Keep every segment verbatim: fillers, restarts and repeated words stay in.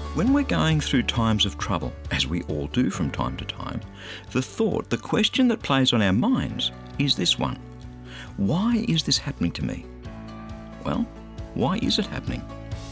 When we're going through times of trouble, as we all do from time to time, the thought, the question that plays on our minds is this one. Why is this happening to me? Well, why is it happening?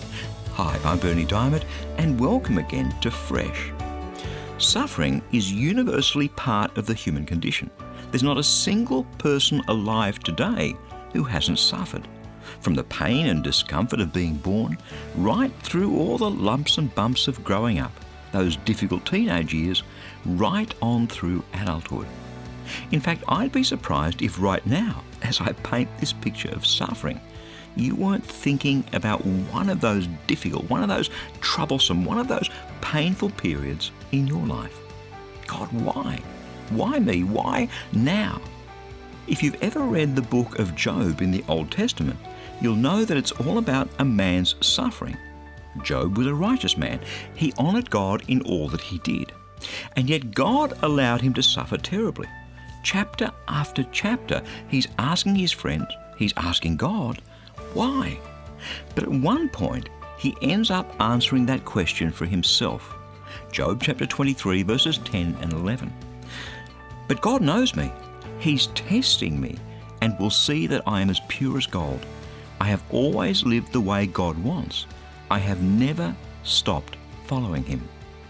Hi, I'm Berni Dymet, and welcome again to Fresh. Suffering is universally part of the human condition. There's not a single person alive today who hasn't suffered. From the pain and discomfort of being born, right through all the lumps and bumps of growing up, those difficult teenage years, right on through adulthood. In fact, I'd be surprised if right now, as I paint this picture of suffering, you weren't thinking about one of those difficult, one of those troublesome, one of those painful periods in your life. God, why? Why me? Why now? If you've ever read the book of Job in the Old Testament, you'll know that it's all about a man's suffering. Job was a righteous man. He honoured God in all that he did. And yet God allowed him to suffer terribly. Chapter after chapter, he's asking his friends, he's asking God, why? But at one point, he ends up answering that question for himself. Job chapter twenty-three, verses ten and eleven. But God knows me. He's testing me and will see that I am as pure as gold. I have always lived the way God wants. I have never stopped following him.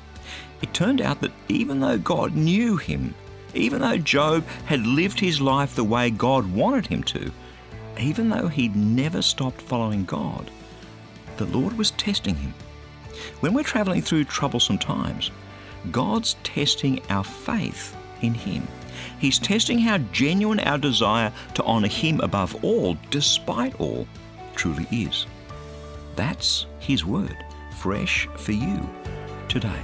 It turned out that even though God knew him, even though Job had lived his life the way God wanted him to, even though he'd never stopped following God, the Lord was testing him. When we're travelling through troublesome times, God's testing our faith in him. He's testing how genuine our desire to honour him above all, despite all, truly is. That's his word, fresh for you today.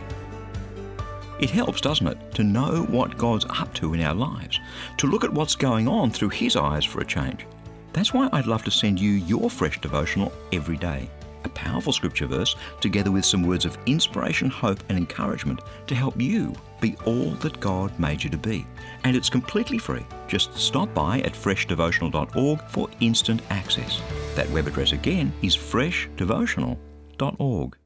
It helps, doesn't it, to know what God's up to in our lives, to look at what's going on through his eyes for a change. That's why I'd love to send you your fresh devotional every day. A powerful scripture verse together with some words of inspiration, hope and encouragement to help you be all that God made you to be. And it's completely free. Just stop by at fresh devotional dot org for instant access. That web address again is fresh devotional dot org.